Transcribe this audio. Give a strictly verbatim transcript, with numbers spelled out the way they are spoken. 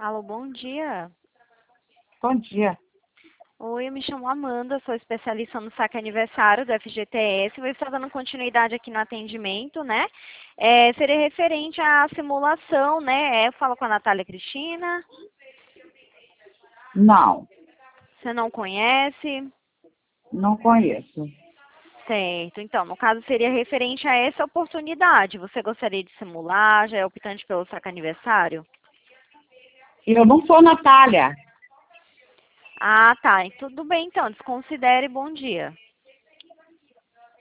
Alô, bom dia. Bom dia. Oi, eu me chamo Amanda, sou especialista no saque aniversário do F G T S. Vou estar dando continuidade aqui no atendimento, né? É, seria referente à simulação, né? É, eu falo com a Natália Cristina. Não, Você não conhece? não conheço. Certo. Então, no caso, seria referente a essa oportunidade. Você gostaria de simular? Já é optante pelo saque aniversário? Eu não sou Natália. Ah, tá. Tudo bem, então. Desconsidere. Bom dia.